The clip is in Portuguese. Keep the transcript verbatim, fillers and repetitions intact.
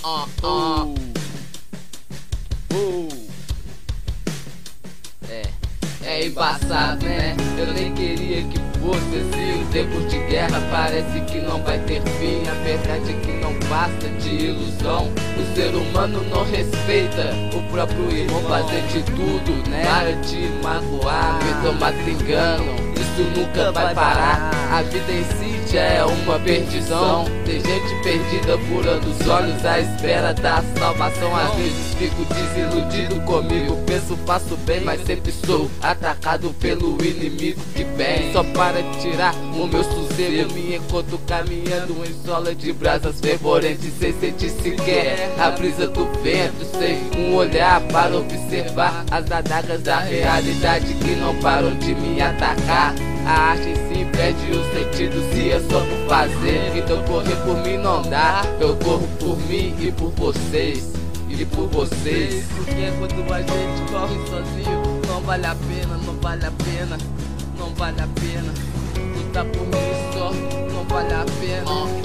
uh, uh. Uh. É, é embaçado, né? Eu nem queria que fosse assim. Os tempos de guerra parece que não vai ter fim. A verdade é que não basta de ilusão. O ser humano não respeita o próprio irmão, fazer de tudo, né? Para de magoar, me tomar engano. Isso nunca vai parar. A vida em si já é uma perdição. Tem gente perdida furando os olhos à espera da salvação. Às vezes fico desiludido comigo. Penso, faço bem, mas sempre sou atacado pelo inimigo que vem só para tirar o meu sossego. Me encontro caminhando em sola de brasas fervorentes, sem sentir sequer a brisa do vento, sem um olhar para observar as adagas da realidade que não param de me atacar. A arte em si perde o sentido se é só por fazer. Então correr por mim não dá. Eu corro por mim e por vocês. E por vocês. Porque quando a gente corre sozinho, não vale a pena, não vale a pena, não vale a pena. Lutar por mim só, não vale a pena.